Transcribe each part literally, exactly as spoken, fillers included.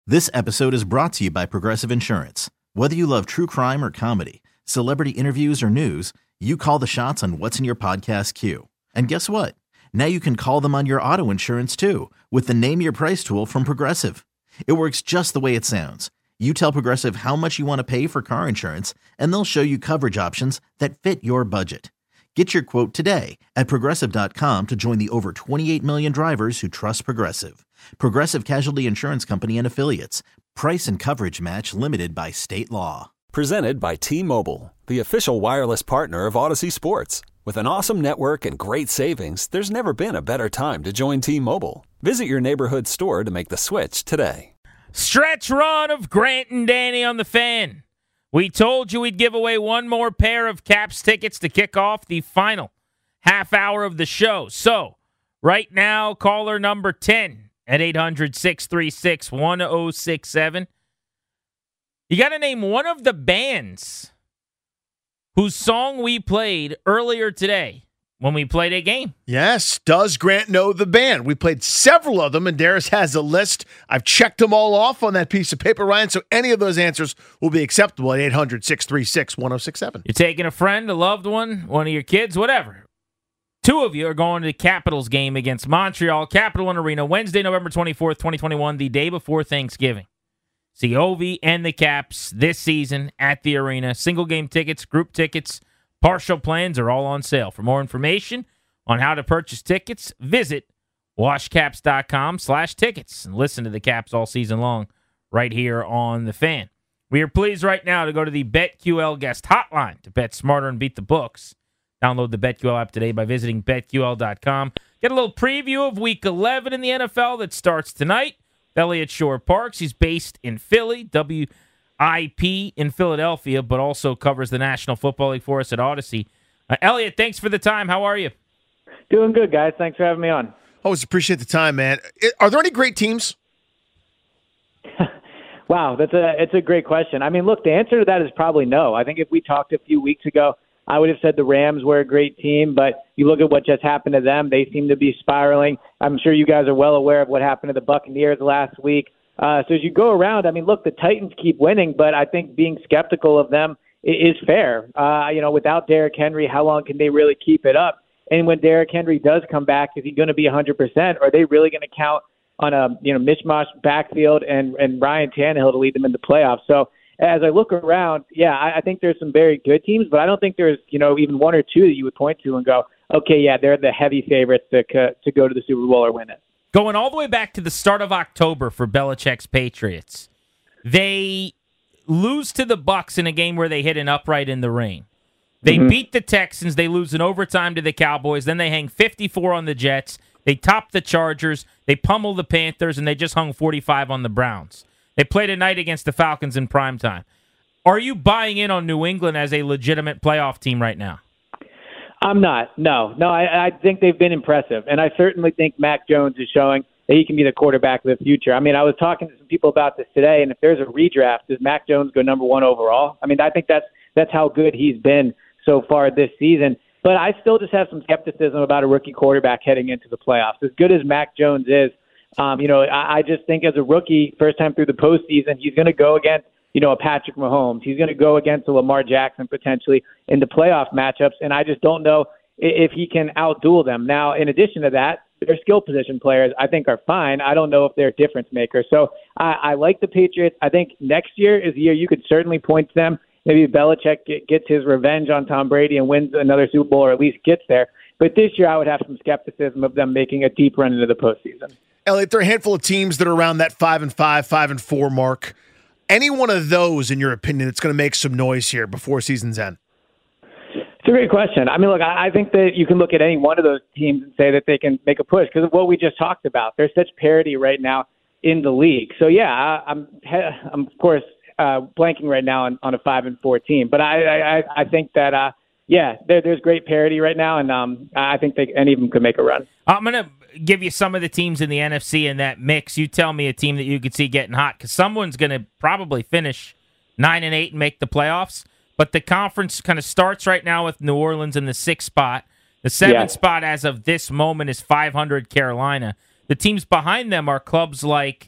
This episode is brought to you by Progressive Insurance. Whether you love true crime or comedy, celebrity interviews or news, you call the shots on what's in your podcast queue. And guess what? Now you can call them on your auto insurance too with the Name Your Price tool from Progressive. It works just the way it sounds. You tell Progressive how much you want to pay for car insurance, and they'll show you coverage options that fit your budget. Get your quote today at Progressive dot com to join the over twenty-eight million drivers who trust Progressive. Progressive Casualty Insurance Company and Affiliates. Price and coverage match limited by state law. Presented by T-Mobile, the official wireless partner of Odyssey Sports. With an awesome network and great savings, there's never been a better time to join T-Mobile. Visit your neighborhood store to make the switch today. Stretch run of Grant and Danny on the Fan. We told you we'd give away one more pair of Caps tickets to kick off the final half hour of the show. So, right now, caller number ten at eight hundred, six three six, one zero six seven. You got to name one of the bands whose song we played earlier today when we played a game. Yes. Does Grant know the band? We played several of them, and Darius has a list. I've checked them all off on that piece of paper, Ryan, so any of those answers will be acceptable at eight hundred, six three six, one zero six seven. You're taking a friend, a loved one, one of your kids, whatever. Two of you are going to the Capitals game against Montreal, Capital One Arena, Wednesday, November twenty-fourth, twenty twenty-one, the day before Thanksgiving. See Ovi and the Caps this season at the arena. Single game tickets, group tickets, partial plans are all on sale. For more information on how to purchase tickets, visit washcaps.com slash tickets and listen to the Caps all season long right here on The Fan. We are pleased right now to go to the BetQL guest hotline to bet smarter and beat the books. Download the BetQL app today by visiting bet Q L dot com. Get a little preview of Week eleven in the N F L that starts tonight. Elliott Shore Parks. He's based in Philly, W I P in Philadelphia, but also covers the National Football League for us at Odyssey. Uh, Elliott, thanks for the time. How are you? Doing good, guys. Thanks for having me on. Always appreciate the time, man. Are there any great teams? Wow, that's a it's a great question. I mean, look, the answer to that is probably no. I think if we talked a few weeks ago, I would have said the Rams were a great team, but you look at what just happened to them. They seem to be spiraling. I'm sure you guys are well aware of what happened to the Buccaneers last week. Uh, so as you go around, I mean, look, the Titans keep winning, but I think being skeptical of them is fair. Uh, you know, without Derrick Henry, how long can they really keep it up? And when Derrick Henry does come back, is he going to be one hundred percent? Or are they really going to count on a you know mishmash backfield and, and Ryan Tannehill to lead them into playoffs? So as I look around, yeah, I, I think there's some very good teams, but I don't think there's, you know, even one or two that you would point to and go, okay, yeah, they're the heavy favorites to to go to the Super Bowl or win it. Going all the way back to the start of October for Belichick's Patriots, they lose to the Bucs in a game where they hit an upright in the rain. They mm-hmm. beat the Texans. They lose in overtime to the Cowboys. Then they hang fifty-four on the Jets. They top the Chargers. They pummel the Panthers, and they just hung forty-five on the Browns. They played tonight against the Falcons in primetime. Are you buying in on New England as a legitimate playoff team right now? I'm not. No. No, I, I think they've been impressive. And I certainly think Mac Jones is showing that he can be the quarterback of the future. I mean, I was talking to some people about this today, and if there's a redraft, does Mac Jones go number one overall? I mean, I think that's that's how good he's been so far this season. But I still just have some skepticism about a rookie quarterback heading into the playoffs. As good as Mac Jones is, Um, you know, I, I just think as a rookie, first time through the postseason, he's going to go against, you know, a Patrick Mahomes. He's going to go against a Lamar Jackson potentially in the playoff matchups, and I just don't know if he can outduel them. Now, in addition to that, their skill position players, I think, are fine. I don't know if they're difference makers. So I, I like the Patriots. I think next year is the year you could certainly point to them. Maybe Belichick get, gets his revenge on Tom Brady and wins another Super Bowl, or at least gets there. But this year I would have some skepticism of them making a deep run into the postseason. Elliot, there are a handful of teams that are around that five and five, five and four mark. Any one of those, in your opinion, that's going to make some noise here before season's end? It's a great question. I mean, look, I think that you can look at any one of those teams and say that they can make a push because of what we just talked about. There's such parity right now in the league. So yeah, I, I'm, I'm of course uh, blanking right now on, on a five and four team, but I, I, I think that uh, yeah, there, there's great parity right now, and um, I think they, any of them could make a run. I'm going to give you some of the teams in the N F C in that mix. You tell me a team that you could see getting hot, because someone's going to probably finish nine and eight and make the playoffs. But the conference kind of starts right now with New Orleans in the sixth spot. The seventh yeah. spot as of this moment is five hundred Carolina. The teams behind them are clubs like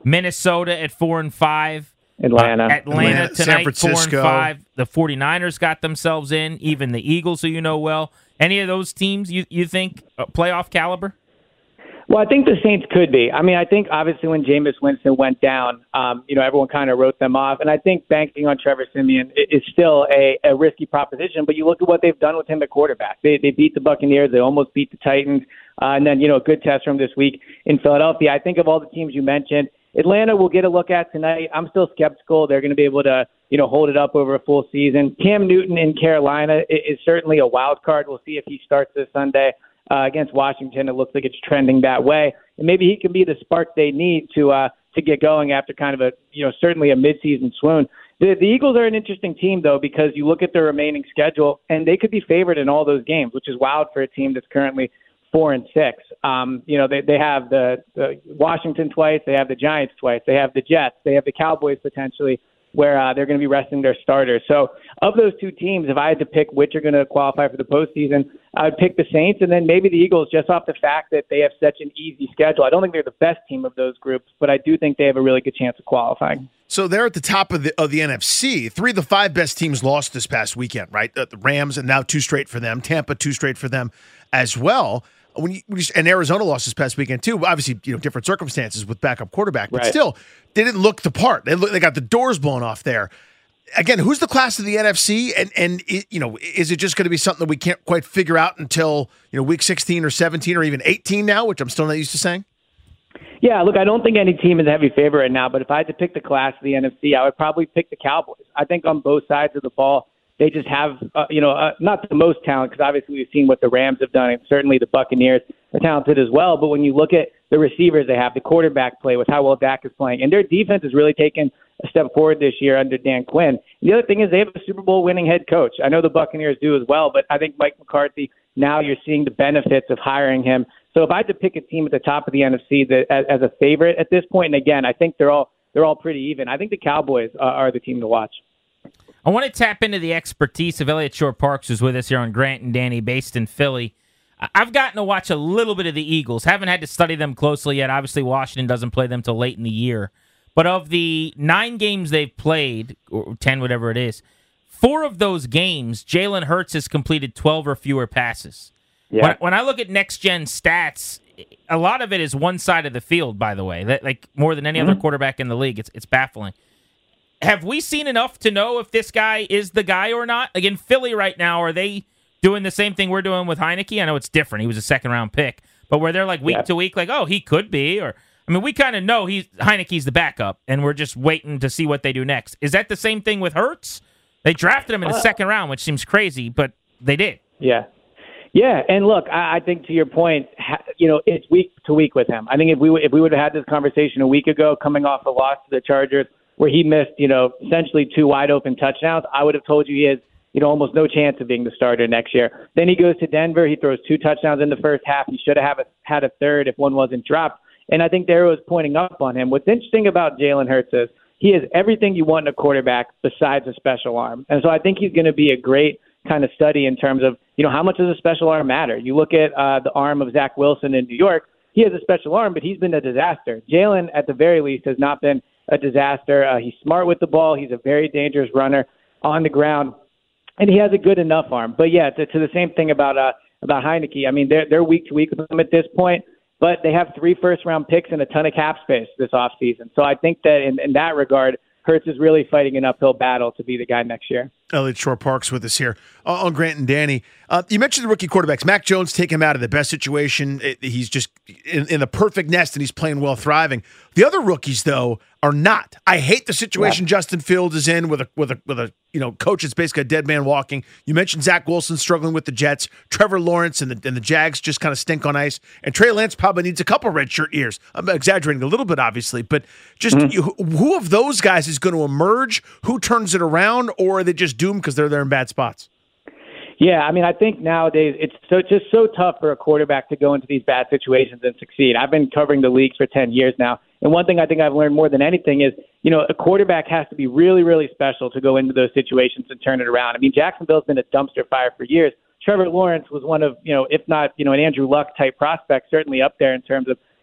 Minnesota at four and five. Atlanta. Uh, Atlanta, Atlanta, San tonight, four and Francisco. five. The 49ers got themselves in, even the Eagles, who you know well. Any of those teams you, you think uh, playoff caliber? Well, I think the Saints could be. I mean, I think obviously when Jameis Winston went down, um, you know, everyone kind of wrote them off. And I think banking on Trevor Siemian is still a, a risky proposition. But you look at what they've done with him at quarterback. They, they beat the Buccaneers. They almost beat the Titans. Uh, and then, you know, a good test from this week in Philadelphia. I think of all the teams you mentioned, Atlanta will get a look at tonight. I'm still skeptical they're going to be able to, you know, hold it up over a full season. Cam Newton in Carolina is, is certainly a wild card. We'll see if he starts this Sunday uh, against Washington. It looks like it's trending that way, and maybe he can be the spark they need to uh, to get going after kind of a, you know, certainly a midseason swoon. The, the Eagles are an interesting team though, because you look at their remaining schedule and they could be favored in all those games, which is wild for a team that's currently four and six. Um, you know, they, they have the, the Washington twice, they have the Giants twice, they have the Jets, they have the Cowboys potentially, where uh, they're going to be resting their starters. So of those two teams, if I had to pick which are going to qualify for the postseason, I would pick the Saints and then maybe the Eagles, just off the fact that they have such an easy schedule. I don't think they're the best team of those groups, but I do think they have a really good chance of qualifying. So they're at the top of the of the N F C. Three of the five best teams lost this past weekend, right? Uh, the Rams, and now two straight for them. Tampa, two straight for them as well. When you, when you, and Arizona lost this past weekend too. Obviously, you know, different circumstances with backup quarterback, but right. still, they didn't look the part. They look, they got the doors blown off there. Again, who's the class of the N F C, and and it, you know, is it just going to be something that we can't quite figure out until, you know, week sixteen or seventeen or even eighteen now, which I'm still not used to saying? Yeah, look, I don't think any team is a heavy favorite right now, but if I had to pick the class of the N F C, I would probably pick the Cowboys. I think on both sides of the ball, they just have, uh, you know, uh, not the most talent, because obviously we've seen what the Rams have done, and certainly the Buccaneers are talented as well. But when you look at the receivers they have, the quarterback play with how well Dak is playing, and their defense has really taken a step forward this year under Dan Quinn. And the other thing is they have a Super Bowl winning head coach. I know the Buccaneers do as well, but I think Mike McCarthy, now you're seeing the benefits of hiring him. So if I had to pick a team at the top of the N F C that, as, as a favorite at this point, and again, I think they're all they're all pretty even. I think the Cowboys uh, are the team to watch. I want to tap into the expertise of Elliott Shore-Parks, who's with us here on Grant and Danny, based in Philly. I've gotten to watch a little bit of the Eagles. Haven't had to study them closely yet. Obviously, Washington doesn't play them till late in the year. But of the nine games they've played, or ten, whatever it is, four of those games, Jalen Hurts has completed twelve or fewer passes. Yeah. When, when I look at next-gen stats, a lot of it is one side of the field, by the way, that, like more than any mm-hmm. other quarterback in the league. It's it's baffling. Have we seen enough to know if this guy is the guy or not? Like in Philly right now, are they doing the same thing we're doing with Heineke? I know it's different. He was a second-round pick. But where they're like week yeah. to week, like, oh, he could be. Or I mean, we kind of know he's Heineke's the backup, and we're just waiting to see what they do next. Is that the same thing with Hurts? They drafted him in the uh, second round, which seems crazy, but they did. Yeah. Yeah, and look, I, I think to your point, ha, you know, it's week to week with him. I think if we if we would have had this conversation a week ago, coming off a loss to the Chargers, where he missed, you know, essentially two wide open touchdowns, I would have told you he has, you know, almost no chance of being the starter next year. Then he goes to Denver. He throws two touchdowns in the first half. He should have had a third if one wasn't dropped. And I think Darrow was pointing up on him. What's interesting about Jalen Hurts is he has everything you want in a quarterback besides a special arm. And so I think he's going to be a great kind of study in terms of, you know, how much does a special arm matter? You look at uh, the arm of Zach Wilson in New York. He has a special arm, but he's been a disaster. Jalen, at the very least, has not been a disaster. Uh, he's smart with the ball. He's a very dangerous runner on the ground, and he has a good enough arm. But yeah, to, to the same thing about uh, about Heineke. I mean, they're they're week to week with him at this point, but they have three first round picks and a ton of cap space this offseason. So I think that in, in that regard, Hurts is really fighting an uphill battle to be the guy next year. Elliott Shore-Parks with us here uh, on Grant and Danny. Uh, you mentioned the rookie quarterbacks. Mac Jones, take him out of the best situation. It, he's just in, in the perfect nest, and he's playing well, thriving. The other rookies, though, are not. I hate the situation yeah. Justin Fields is in with a with a with a you know coach that's basically a dead man walking. You mentioned Zach Wilson struggling with the Jets. Trevor Lawrence and the and the Jags just kind of stink on ice. And Trey Lance probably needs a couple redshirt years. I'm exaggerating a little bit, obviously, but just mm-hmm. you, who of those guys is going to emerge? Who turns it around, or are they just doomed because they're there in bad spots? Yeah, I mean, I think nowadays it's so just so tough for a quarterback to go into these bad situations and succeed. I've been covering the league for ten years now, and one thing I think I've learned more than anything is, you know, a quarterback has to be really, really special to go into those situations and turn it around. I mean, Jacksonville's been a dumpster fire for years. Trevor Lawrence was one of, you know, if not, you know, an Andrew Luck type prospect, certainly up there in terms of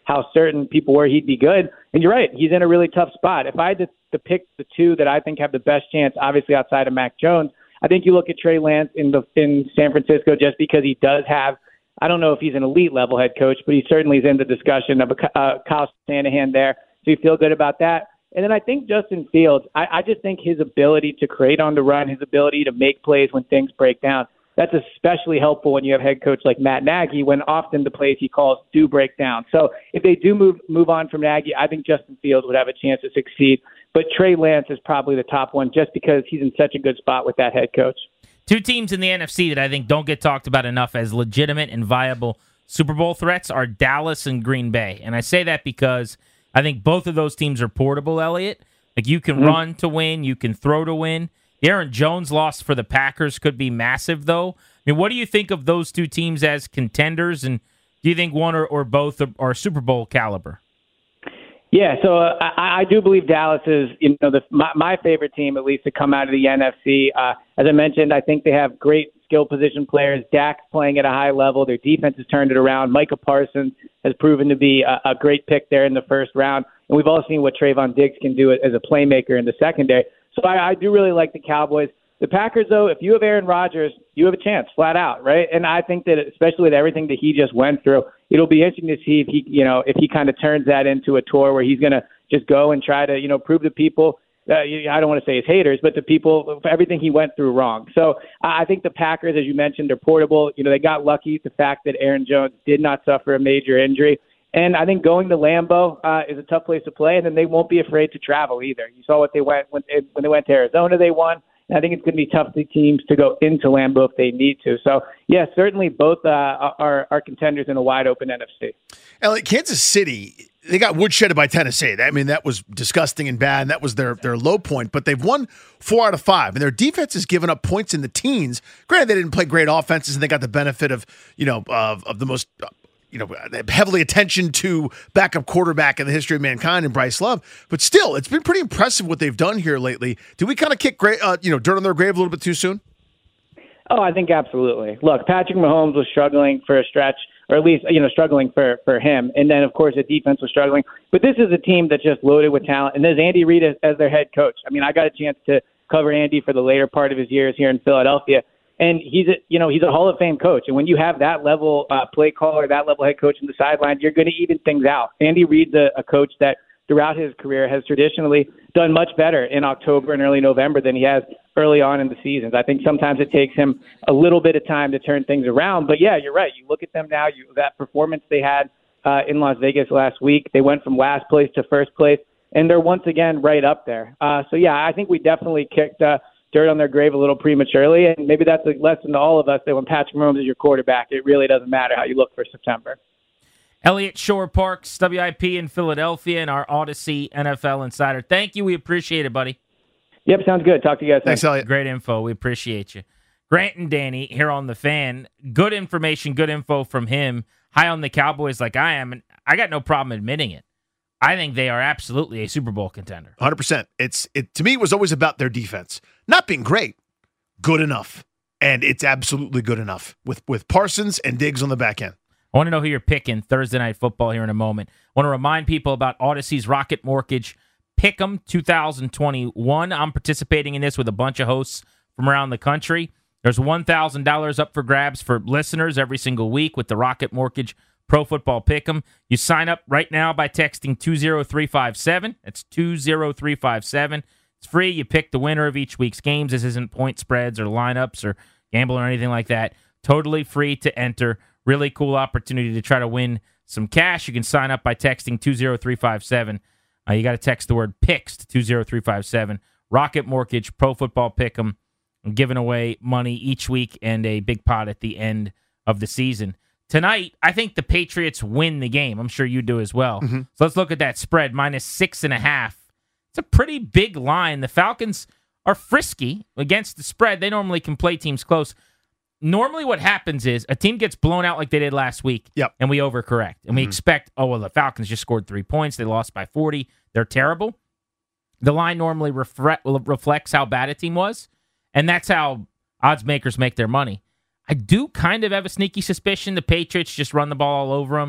how certain people were he'd be good. And you're right, he's in a really tough spot. If I had to, to pick the two that I think have the best chance, obviously outside of Mac Jones, I think you look at Trey Lance in the in San Francisco just because he does have, I don't know if he's an elite level head coach, but he certainly is in the discussion of a uh, Kyle Shanahan there. So you feel good about that. And then I think Justin Fields, I, I just think his ability to create on the run, his ability to make plays when things break down, that's especially helpful when you have head coach like Matt Nagy, when often the plays he calls do break down. So if they do move move on from Nagy, I think Justin Fields would have a chance to succeed. But Trey Lance is probably the top one just because he's in such a good spot with that head coach. Two teams in the N F C that I think don't get talked about enough as legitimate and viable Super Bowl threats are Dallas and Green Bay. And I say that because I think both of those teams are portable, Elliot. Like, you can mm-hmm. run to win, you can throw to win. The Aaron Jones loss for the Packers could be massive, though. I mean, what do you think of those two teams as contenders, and do you think one or, or both are, are Super Bowl caliber? Yeah, so uh, I, I do believe Dallas is, you know, the, my, my favorite team, at least, to come out of the N F C. Uh, as I mentioned, I think they have great skill position players. Dak's playing at a high level. Their defense has turned it around. Micah Parsons has proven to be a, a great pick there in the first round. And we've all seen what Trayvon Diggs can do as a playmaker in the secondary. So I, I do really like the Cowboys. The Packers, though, if you have Aaron Rodgers, you have a chance, flat out, right? And I think that, especially with everything that he just went through, it'll be interesting to see if he, you know, if he kind of turns that into a tour where he's going to just go and try to, you know, prove to people, uh, I don't want to say his haters, but the people, everything he went through wrong. So I think the Packers, as you mentioned, are portable. You know, they got lucky the fact that Aaron Jones did not suffer a major injury. And I think going to Lambeau uh, is a tough place to play, and then they won't be afraid to travel either. You saw what they went when they, when they went to Arizona, they won. And I think it's going to be tough for teams to go into Lambeau if they need to. So, yeah, certainly both uh, are, are contenders in a wide-open N F C. Elliot, Kansas City, they got woodshedded by Tennessee. I mean, that was disgusting and bad, and that was their, their low point. But they've won four out of five, and their defense has given up points in the teens. Granted, they didn't play great offenses, and they got the benefit of, you know, of, of the most – you know, heavily attention to backup quarterback in the history of mankind and Bryce Love. But still, it's been pretty impressive what they've done here lately. Did we kind of kick gra- uh, you know, dirt on their grave a little bit too soon? Oh, I think absolutely. Look, Patrick Mahomes was struggling for a stretch, or at least, you know, struggling for, for him. And then, of course, the defense was struggling. But this is a team that's just loaded with talent. And there's Andy Reid as, as their head coach. I mean, I got a chance to cover Andy for the later part of his years here in Philadelphia. And he's a, you know, he's a Hall of Fame coach. And when you have that level uh, play caller, that level head coach in the sideline, you're going to even things out. Andy Reid's a, a coach that throughout his career has traditionally done much better in October and early November than he has early on in the seasons. I think sometimes it takes him a little bit of time to turn things around. But, yeah, you're right. You look at them now, you, that performance they had uh, in Las Vegas last week, they went from last place to first place, and they're once again right up there. Uh, so, yeah, I think we definitely kicked uh, – dirt on their grave a little prematurely, and maybe that's a lesson to all of us that when Patrick Mahomes is your quarterback, it really doesn't matter how you look for September. Elliot Shorr-Parks, W I P in Philadelphia, and our Odyssey N F L Insider. Thank you. We appreciate it, buddy. Yep, sounds good. Talk to you guys. Thanks, Elliot. Great info. We appreciate you. Grant and Danny here on The Fan. Good information, good info from him. High on the Cowboys like I am, and I got no problem admitting it. I think they are absolutely a Super Bowl contender. one hundred percent. It's it to me, it was always about their defense. Not being great, good enough. And it's absolutely good enough with, with Parsons and Diggs on the back end. I want to know who you're picking Thursday Night Football here in a moment. I want to remind people about Odyssey's Rocket Mortgage Pick'em twenty twenty-one. I'm participating in this with a bunch of hosts from around the country. There's one thousand dollars up for grabs for listeners every single week with the Rocket Mortgage Pro Football Pick'em. You sign up right now by texting two zero three five seven. That's two zero three five seven. It's free. You pick the winner of each week's games. This isn't point spreads or lineups or gamble or anything like that. Totally free to enter. Really cool opportunity to try to win some cash. You can sign up by texting two zero three five seven. Uh, you got to text the word PICKS to two zero three five seven. Rocket Mortgage Pro Football Pick'em. I'm giving away money each week and a big pot at the end of the season. Tonight, I think the Patriots win the game. I'm sure you do as well. Mm-hmm. So let's look at that spread, minus six and a half. It's a pretty big line. The Falcons are frisky against the spread. They normally can play teams close. Normally what happens is a team gets blown out like they did last week, yep. and we overcorrect. And mm-hmm. we expect, oh, well, the Falcons just scored three points. They lost by forty. They're terrible. The line normally refre- reflects how bad a team was, and that's how odds makers make their money. I do kind of have a sneaky suspicion the Patriots just run the ball all over them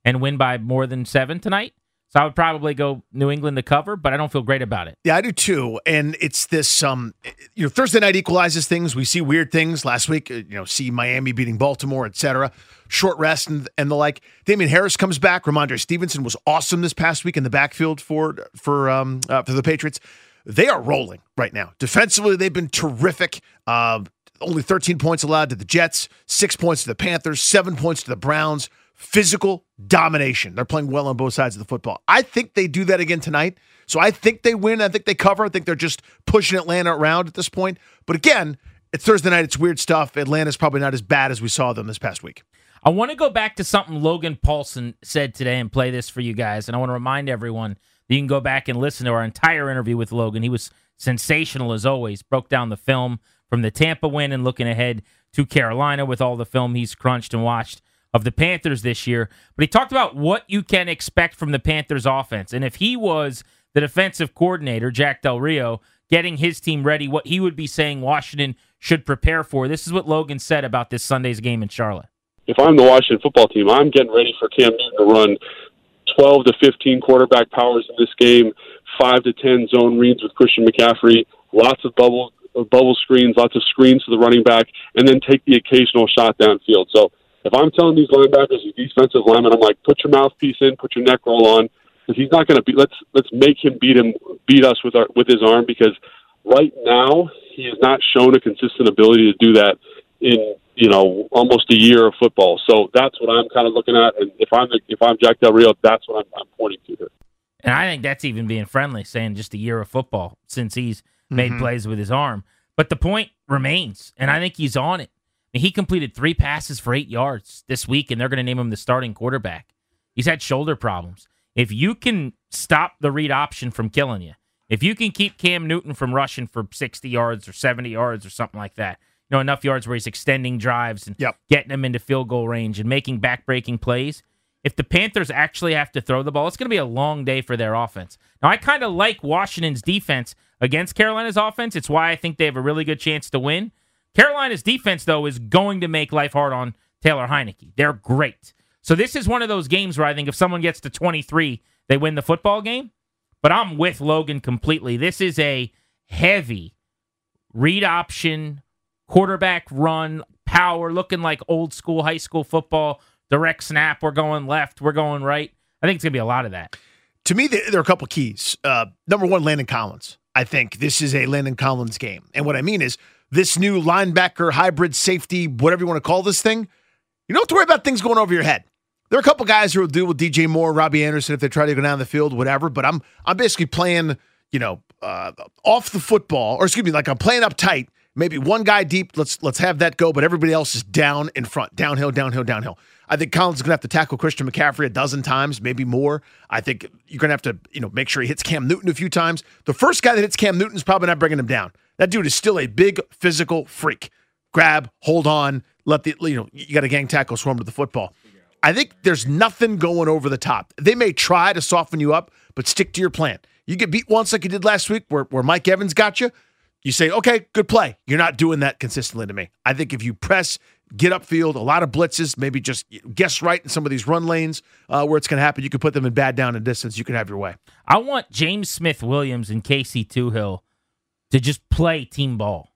and win by more than seven tonight. So I would probably go New England to cover, but I don't feel great about it. Yeah, I do too. And it's this, um, you know, Thursday night equalizes things. We see weird things last week, you know, see Miami beating Baltimore, et cetera. Short rest and, and the like. Damian Harris comes back. Ramondre Stevenson was awesome this past week in the backfield for, for, um, uh, for the Patriots. They are rolling right now. Defensively, they've been terrific. Uh, only thirteen points allowed to the Jets, six points to the Panthers, seven points to the Browns. Physical domination. They're playing well on both sides of the football. I think they do that again tonight. So I think they win. I think they cover. I think they're just pushing Atlanta around at this point. But again, it's Thursday night. It's weird stuff. Atlanta's probably not as bad as we saw them this past week. I want to go back to something Logan Paulson said today and play this for you guys. And I want to remind everyone that you can go back and listen to our entire interview with Logan. He was sensational as always. Broke down the film from the Tampa win and looking ahead to Carolina with all the film he's crunched and watched of the Panthers this year. But he talked about what you can expect from the Panthers offense. And if he was the defensive coordinator, Jack Del Rio, getting his team ready, what he would be saying Washington should prepare for. This is what Logan said about this Sunday's game in Charlotte. If I'm the Washington football team, I'm getting ready for Cam Newton to run twelve to fifteen quarterback powers in this game, five to ten zone reads with Christian McCaffrey, lots of bubble bubble screens, lots of screens to the running back, and then take the occasional shot downfield. So if I'm telling these linebackers, these defensive linemen, I'm like, put your mouthpiece in, put your neck roll on, because he's not going to be. Let's let's make him beat him, beat us with our with his arm, because right now he has not shown a consistent ability to do that in you know almost a year of football. So that's what I'm kind of looking at. And if I'm the, if I'm Jack Del Rio, that's what I'm, I'm pointing to here. And I think that's even being friendly, saying just a year of football since he's made mm-hmm. plays with his arm. But the point remains, and I think he's on it. He completed three passes for eight yards this week, and they're going to name him the starting quarterback. He's had shoulder problems. If you can stop the read option from killing you, if you can keep Cam Newton from rushing for sixty yards or seventy yards or something like that, you know, enough yards where he's extending drives and yep. getting them into field goal range and making back-breaking plays, if the Panthers actually have to throw the ball, it's going to be a long day for their offense. Now, I kind of like Washington's defense against Carolina's offense. It's why I think they have a really good chance to win. Carolina's defense, though, is going to make life hard on Taylor Heineke. They're great. So this is one of those games where I think if someone gets to twenty-three, they win the football game. But I'm with Logan completely. This is a heavy read option, quarterback run, power, looking like old school high school football, direct snap. We're going left. We're going right. I think it's going to be a lot of that. To me, there are a couple keys. Uh, number one, Landon Collins. I think this is a Landon Collins game. And what I mean is, this new linebacker, hybrid safety, whatever you want to call this thing, you don't have to worry about things going over your head. There are a couple guys who will deal with D J Moore, Robbie Anderson if they try to go down the field, whatever. But I'm I'm basically playing, you know, uh, off the football, or excuse me, like I'm playing up tight. Maybe one guy deep. Let's let's have that go, but everybody else is down in front, downhill, downhill, downhill. I think Collins is going to have to tackle Christian McCaffrey a dozen times, maybe more. I think you're going to have to, you know, make sure he hits Cam Newton a few times. The first guy that hits Cam Newton is probably not bringing him down. That dude is still a big physical freak. Grab, hold on, let the, you know, you got a gang tackle, swarm to the football. I think there's nothing going over the top. They may try to soften you up, but stick to your plan. You get beat once like you did last week where, where Mike Evans got you. You say, okay, good play. You're not doing that consistently to me. I think if you press, get upfield, a lot of blitzes, maybe just guess right in some of these run lanes uh, where it's going to happen, you can put them in bad down and distance. You can have your way. I want James Smith-Williams and Casey Toohill to just play team ball.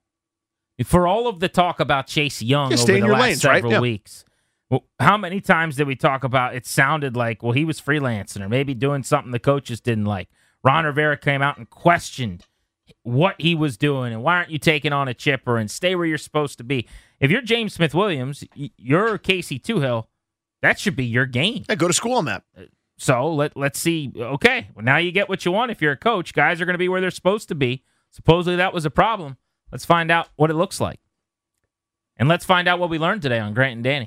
For all of the talk about Chase Young yeah, over the last lanes, several right? yeah. weeks, well, how many times did we talk about it sounded like, well, he was freelancing or maybe doing something the coaches didn't like. Ron Rivera came out and questioned what he was doing and why aren't you taking on a chipper and stay where you're supposed to be. If you're James Smith-Williams, you're Casey Toohill, that should be your game. Yeah, go to school on that. So let, let's see. Okay, well, now you get what you want if you're a coach. Guys are going to be where they're supposed to be. Supposedly that was a problem. Let's find out what it looks like. And let's find out what we learned today on Grant and Danny.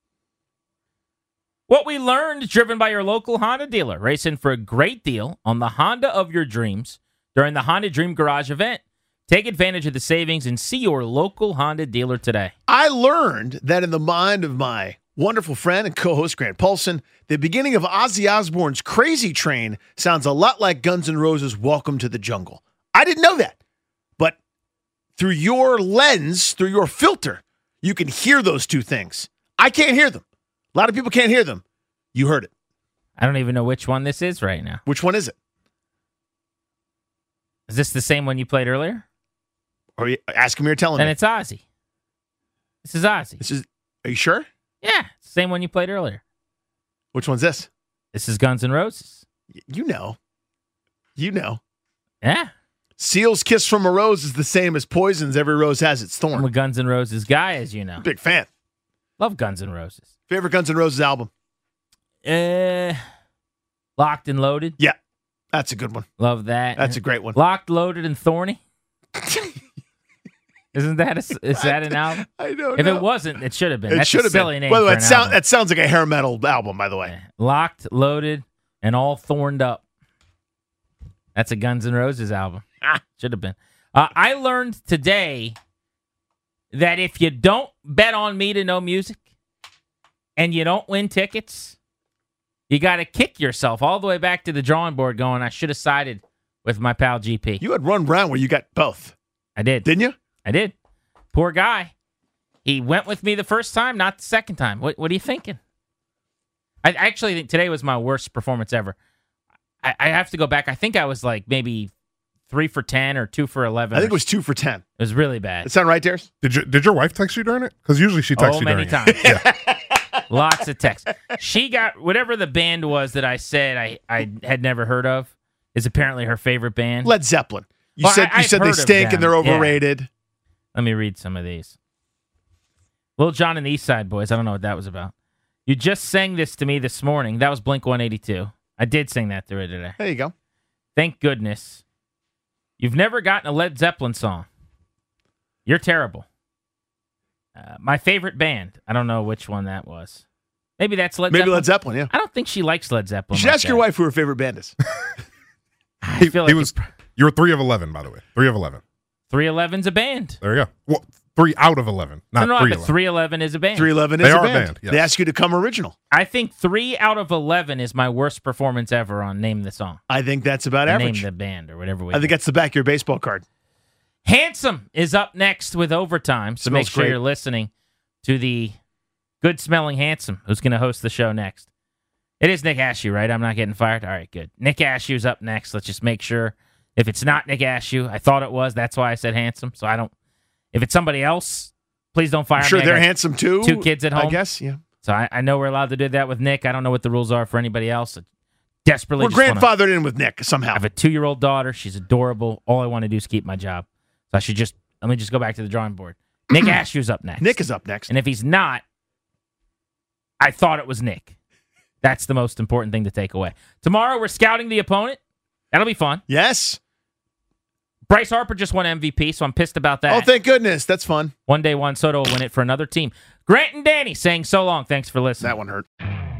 What we learned, driven by your local Honda dealer. Racing for a great deal on the Honda of your dreams during the Honda Dream Garage event. Take advantage of the savings and see your local Honda dealer today. I learned that in the mind of my wonderful friend and co-host Grant Paulson, the beginning of Ozzy Osbourne's Crazy Train sounds a lot like Guns N' Roses' Welcome to the Jungle. I didn't know that. But through your lens, through your filter, you can hear those two things. I can't hear them. A lot of people can't hear them. You heard it. I don't even know which one this is right now. Which one is it? Is this the same one you played earlier? Or are you asking me or telling Then me? it's Ozzy. This is Ozzy. This is. Are you sure? Yeah, it's the same one you played earlier. Which one's this? This is Guns N' Roses. Y- You know. You know. Yeah. Seal's Kiss from a Rose is the same as Poison's Every Rose Has Its I'm a Thorn. Guns N' Roses guy, as you know. Big fan. Love Guns N' Roses. Favorite Guns N' Roses album? Uh, Locked and Loaded. Yeah, that's a good one. Love that. That's a great one. Locked, Loaded, and Thorny. Isn't that a, is that an album? I don't If know. it wasn't, it should have been. It That's should a have silly been. name By the way, for that, an sound, album. that sounds like a hair metal album, by the way. Yeah. Locked, Loaded, and All Thorned Up. That's a Guns N' Roses album. Ah. Should have been. Uh, I learned today that if you don't bet on me to know music and you don't win tickets, you got to kick yourself all the way back to the drawing board going, I should have sided with my pal G P. You had Run Brown where you got both, I did. didn't you? I did. Poor guy. He went with me the first time, not the second time. What, what are you thinking? I actually think today was my worst performance ever. I, I have to go back. I think I was like maybe three for ten or two for eleven. I think it was two for ten. It was really bad. That sound right, Darius? Did you, did your wife text you during it? Because usually she texts Oh, you many during times. it. Yeah. Lots of texts. She got whatever the band was that I said I, I had never heard of is apparently her favorite band. Led Zeppelin. You Well, said I- you I've said they heard of stink and them, they're yeah. overrated. Let me read some of these. Little John and the East Side Boys. I don't know what that was about. You just sang this to me this morning. That was Blink one eighty-two. I did sing that through it today. There you go. Thank goodness. You've never gotten a Led Zeppelin song. You're terrible. Uh, my favorite band. I don't know which one that was. Maybe that's Led Maybe Zeppelin. Led Zeppelin, yeah. I don't think she likes Led Zeppelin. You should like ask your that. wife who her favorite band is. I He, feel he like was. You were three of eleven, by the way. Three of eleven. three eleven's a band. There you go. Well, three out of eleven, not no, no, three. but three eleven is a band. three eleven They is a are a band. band, yes. They ask you to come original. I think three out of eleven is my worst performance ever on Name the Song. I think that's about Or average. Name the band or whatever we I think do. that's the back of your baseball card. Handsome is up next with Overtime. So Smells make sure great. you're listening to the good smelling Handsome who's going to host the show next. It is Nick Ashew, right? I'm not getting fired? All right, good. Nick Ashew's up next. Let's just make sure. If it's not Nick Ashew, I thought it was. That's why I said Handsome. So I don't. If it's somebody else, please don't fire I'm sure me. I they're got handsome too. two kids at I home. guess, yeah. So I, I know we're allowed to do that with Nick. I don't know what the rules are for anybody else. I desperately We're just wanna- grandfathered in with Nick I somehow. have a two-year-old daughter. She's adorable. All I want to do is keep my job. So I should just let me just go back to the drawing board. Nick Ashew's up next. Nick is up next. And if he's not, I thought it was Nick. That's the most important thing to take away. Tomorrow we're scouting the opponent. That'll be fun. Yes. Bryce Harper just won M V P, so I'm pissed about that. Oh, thank goodness. That's fun. One day Juan Soto will win it for another team. Grant and Danny saying so long. Thanks for listening. That one hurt.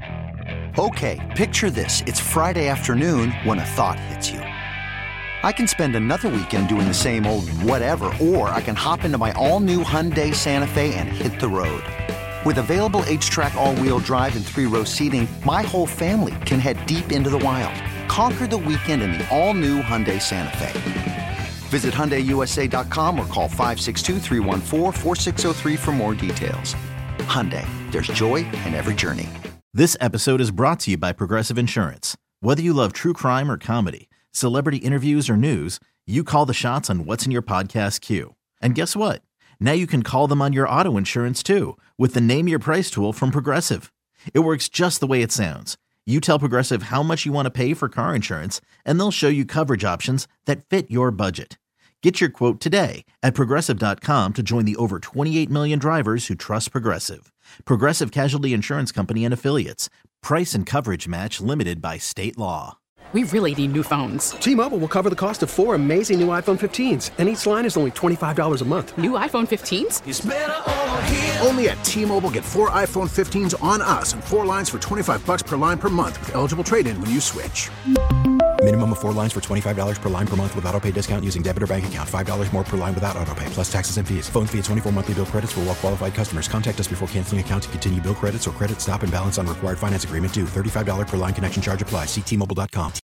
Okay, picture this. It's Friday afternoon when a thought hits you. I can spend another weekend doing the same old whatever, or I can hop into my all-new Hyundai Santa Fe and hit the road. With available H-Track all-wheel drive and three-row seating, my whole family can head deep into the wild. Conquer the weekend in the all-new Hyundai Santa Fe. Visit Hyundai U S A dot com or call five six two, three one four, four six zero three for more details. Hyundai, there's joy in every journey. This episode is brought to you by Progressive Insurance. Whether you love true crime or comedy, celebrity interviews or news, you call the shots on what's in your podcast queue. And guess what? Now you can call them on your auto insurance too with the Name Your Price tool from Progressive. It works just the way it sounds. You tell Progressive how much you want to pay for car insurance, and they'll show you coverage options that fit your budget. Get your quote today at Progressive dot com to join the over twenty-eight million drivers who trust Progressive. Progressive Casualty Insurance Company and Affiliates. Price and coverage match limited by state law. We really need new phones. T-Mobile will cover the cost of four amazing new iPhone fifteens, and each line is only twenty-five dollars a month. New iPhone fifteens? Only at T-Mobile, get four iPhone fifteens on us and four lines for twenty-five bucks per line per month with eligible trade-in when you switch. Minimum of four lines for twenty-five dollars per line per month with autopay discount using debit or bank account. five dollars more per line without autopay, plus taxes and fees. Phone fee at twenty-four monthly bill credits for well-qualified customers. Contact us before canceling account to continue bill credits or credit stop and balance on required finance agreement due. thirty-five dollars per line connection charge applies. See T Mobile dot com.